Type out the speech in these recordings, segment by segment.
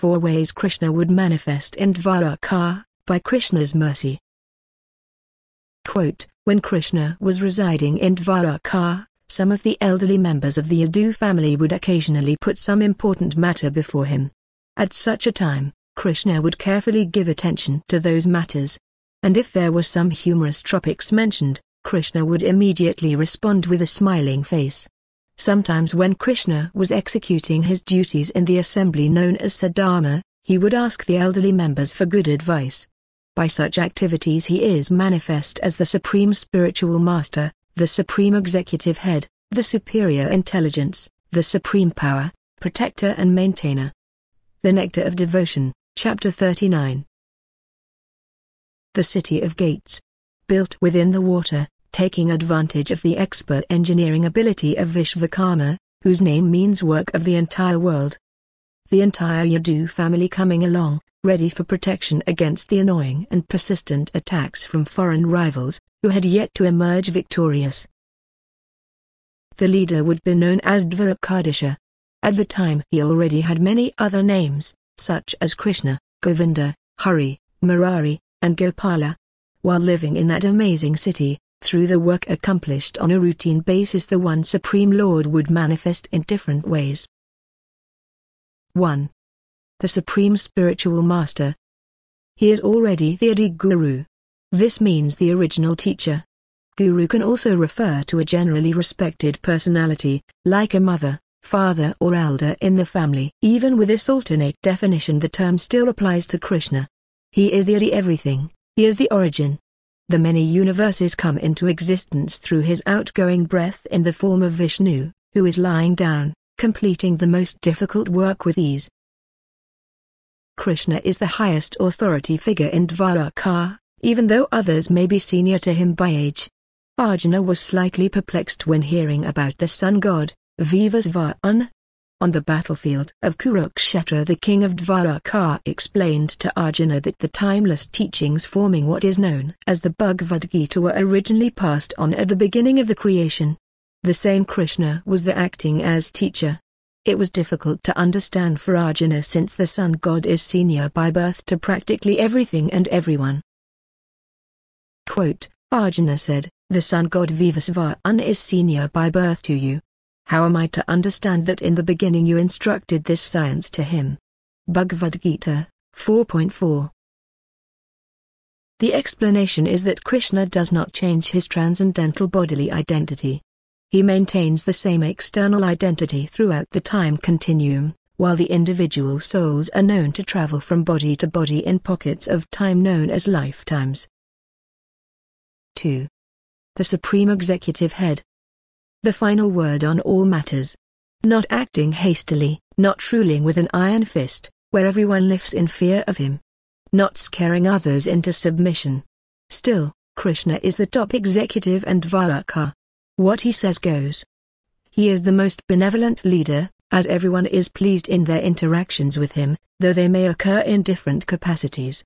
4 ways Krishna would manifest in Dwaraka, by Krishna's mercy. Quote, when Krishna was residing in Dwaraka, some of the elderly members of the Yadu family would occasionally put some important matter before him. At such a time, Krishna would carefully give attention to those matters. And if there were some humorous topics mentioned, Krishna would immediately respond with a smiling face. Sometimes when Krishna was executing his duties in the assembly known as Sadhama, he would ask the elderly members for good advice. By such activities he is manifest as the Supreme Spiritual Master, the Supreme Executive Head, the Superior Intelligence, the Supreme Power, Protector and Maintainer. The Nectar of Devotion, Chapter 39. The City of Gates. Built within the water, taking advantage of the expert engineering ability of Vishvakarma, whose name means work of the entire world. The entire Yadu family coming along, ready for protection against the annoying and persistent attacks from foreign rivals, who had yet to emerge victorious. The leader would be known as Dvarakadisha. At the time he already had many other names, such as Krishna, Govinda, Hari, Murari, and Gopala. While living in that amazing city, through the work accomplished on a routine basis, the one Supreme Lord would manifest in different ways. 1. The Supreme Spiritual Master. He is already the Adi Guru. This means the original teacher. Guru can also refer to a generally respected personality, like a mother, father or elder in the family. Even with this alternate definition, the term still applies to Krishna. He is the Adi everything, he is the origin. The many universes come into existence through his outgoing breath in the form of Vishnu, who is lying down, completing the most difficult work with ease. Krishna is the highest authority figure in Dwaraka, even though others may be senior to him by age. Arjuna was slightly perplexed when hearing about the sun god, Vivasvara. On the battlefield of Kurukshetra, the king of Dwaraka explained to Arjuna that the timeless teachings forming what is known as the Bhagavad Gita were originally passed on at the beginning of the creation. The same Krishna was the acting as teacher. It was difficult to understand for Arjuna since the sun god is senior by birth to practically everything and everyone. Quote, Arjuna said, the sun god Vivasvara is senior by birth to you. How am I to understand that in the beginning you instructed this science to him? Bhagavad Gita, 4.4. The explanation is that Krishna does not change his transcendental bodily identity. He maintains the same external identity throughout the time continuum, while the individual souls are known to travel from body to body in pockets of time known as lifetimes. 2. The Supreme Executive Head. The final word on all matters. Not acting hastily, not ruling with an iron fist, where everyone lives in fear of him. Not scaring others into submission. Still, Krishna is the top executive and Dwaraka. What he says goes. He is the most benevolent leader, as everyone is pleased in their interactions with him, though they may occur in different capacities.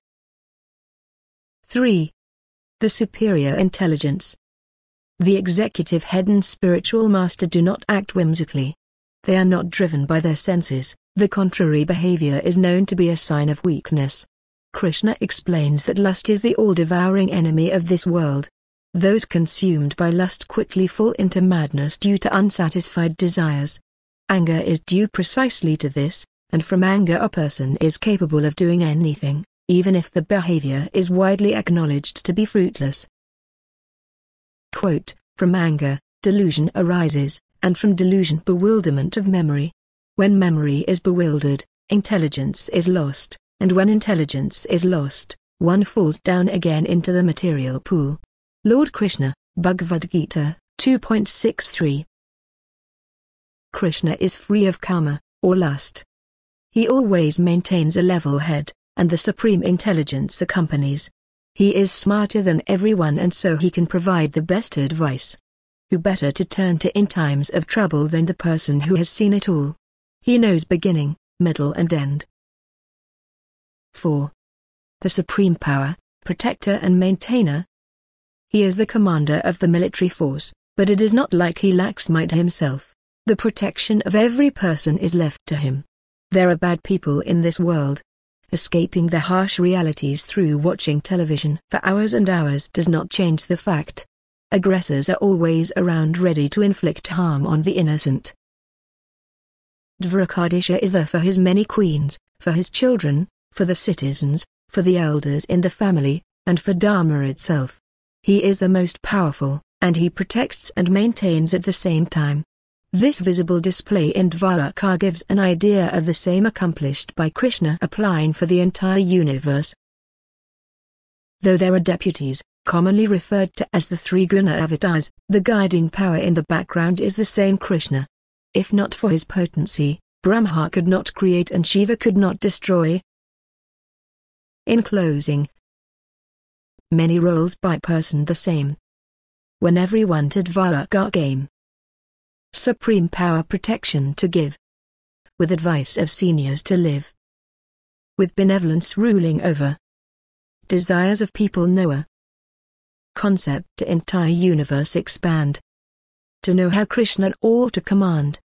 3. The Superior Intelligence. The executive head and spiritual master do not act whimsically. They are not driven by their senses. The contrary behavior is known to be a sign of weakness. Krishna explains that lust is the all-devouring enemy of this world. Those consumed by lust quickly fall into madness due to unsatisfied desires. Anger is due precisely to this, and from anger a person is capable of doing anything, even if the behavior is widely acknowledged to be fruitless. Quote, from anger, delusion arises, and from delusion bewilderment of memory. When memory is bewildered, intelligence is lost, and when intelligence is lost, one falls down again into the material pool. Lord Krishna, Bhagavad Gita, 2.63. Krishna is free of karma, or lust. He always maintains a level head, and the supreme intelligence accompanies. He is smarter than everyone and so he can provide the best advice. Who better to turn to in times of trouble than the person who has seen it all? He knows beginning, middle and end. 4. The Supreme Power, Protector and Maintainer. He is the commander of the military force, but it is not like he lacks might himself. The protection of every person is left to him. There are bad people in this world. Escaping the harsh realities through watching television for hours and hours does not change the fact. Aggressors are always around, ready to inflict harm on the innocent. Dvarakadisha is there for his many queens, for his children, for the citizens, for the elders in the family, and for Dharma itself. He is the most powerful, and he protects and maintains at the same time. This visible display in Dvaraka gives an idea of the same accomplished by Krishna applying for the entire universe. Though there are deputies, commonly referred to as the three guna avatars, the guiding power in the background is the same Krishna. If not for his potency, Brahma could not create and Shiva could not destroy. In closing, many roles by person the same. When everyone to Dvaraka came, supreme power protection to give, with advice of seniors to live, with benevolence ruling over, desires of people knower, concept to entire universe expand, to know how Krishna all to command.